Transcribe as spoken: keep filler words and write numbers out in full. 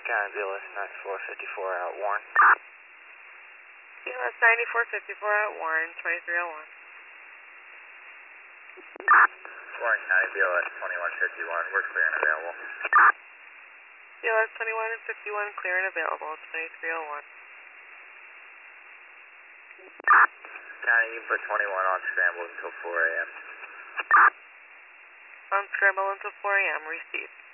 County B L S ninety-four fifty-four out Warren. B L S ninety-four fifty-four out Warren, twenty-three oh one. Warren County B L S twenty-one fifty-one, we're clear and available. B L S twenty-one and fifty-one, clear and available, twenty-three oh one. County, you put twenty-one on scramble until four A M On scramble until four A M, received.